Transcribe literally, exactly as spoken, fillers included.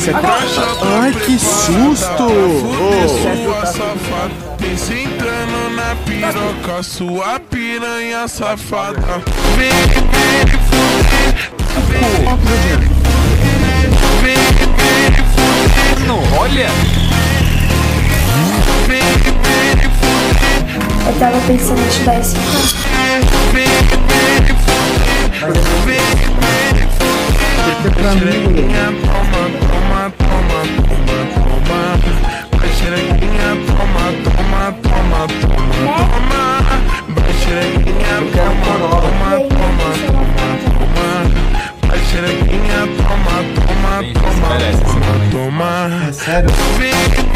Você tá... Ai, que susto! Sua safada, vem sentando na piroca, sua piranha safada. Vem, vem, vem, vem, vem, Não, olha! vem, vem, Eu tava pensando em te dar esse carro. vem, xerequinha, toma, toma, toma, toma, toma. Vai xerequinha, toma, toma, toma, toma, toma. Vai xerequinha, toma, toma, toma, toma, toma. Vai xerequinha, toma, toma, toma, toma, toma. É sério? Vem,